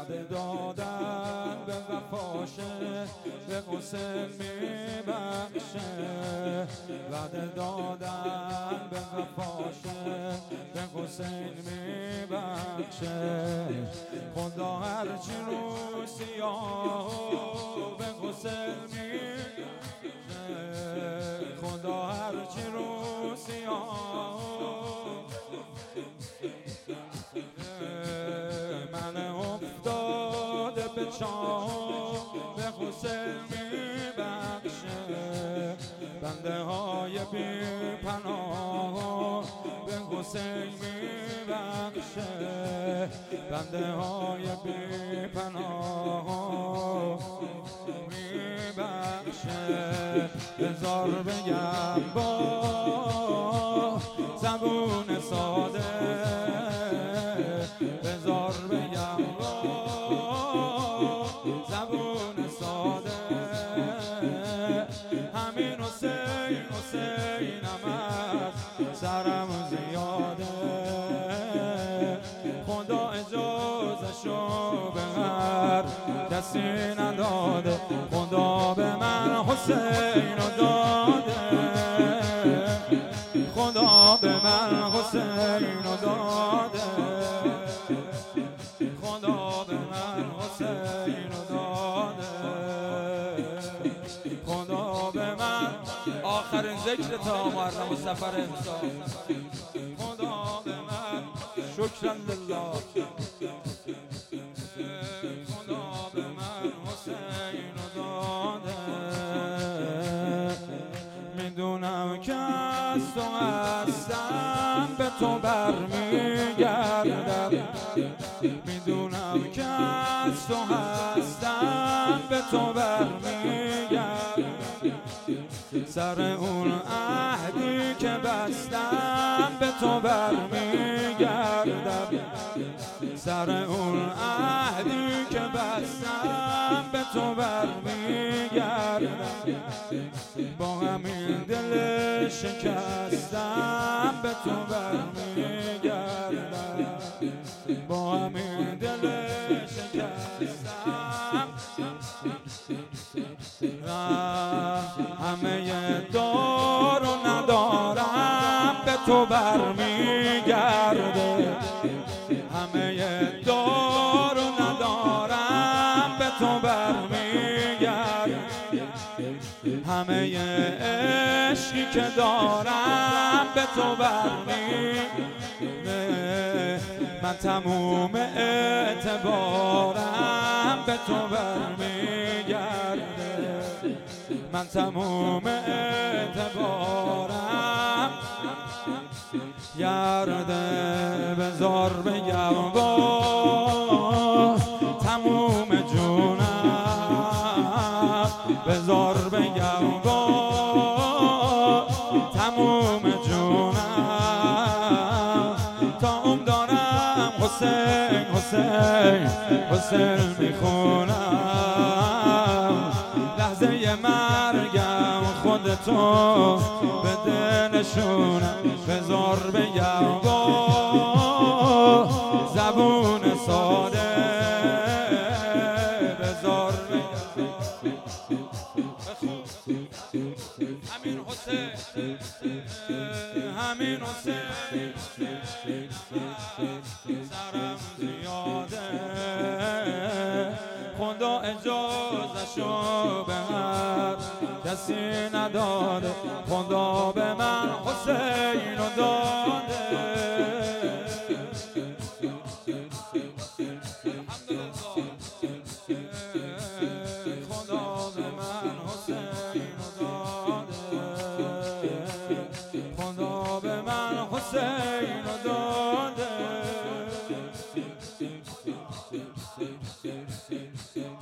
وعده دادن به وفاشه به حسین میبخشه وعده دادن به وفاشه به حسین میبخشه خدا هرچی رو سیاه به حسین میبخشه خدا هرچی رو سیاه من افتاده به چاه به حسین میبخشه بنده های بی پناه به حسین میبخشه بنده های بی پناه میبخشه بذار بگم با زبون ساده بذار بگم با زبون ساده همین حسین حسینم از سرم زیاده خدا اجازه‌شو به هر کسی نداده خدا به من حسین رو داده خدا به من حسین رو داده خدا به من حسین رو داده خدا به من آخرین ذکر تا محرم و سفر امسال خدا به من شکرا لله خدا به من حسین رو داده میدونم که از تو هستم به تو برمیگردم میدونم که از تو هستم به تو برمیگردم سر اون عهدی که بستم به تو برمیگردم سر اون عهدی که بستم به تو برمیگردم با همین دل شکستم به تو برمیگردم با همین دل شکستم همه دار و ندارم به تو برمیگرده همه دار و ندارم به تو برمیگرده همه عشقی که دارم به تو برمیگرده من تموم اعتبارم به تو برمیگرده من تموم اعتبارم گرده بذار بگم با تموم جونم بذار بگم با تموم جونم تا دارم حسین حسین حسین میخونم لحظه مرگم خودتو بده نشونم بذار بگم با زبون ساده بذار بگم همین حسین همین حسین سرم زیاده خدا اجازه‌شو به هر کسی نداده خدا به من حسین رو داده خدا به من حسین رو داده خدا به من حسین رو داده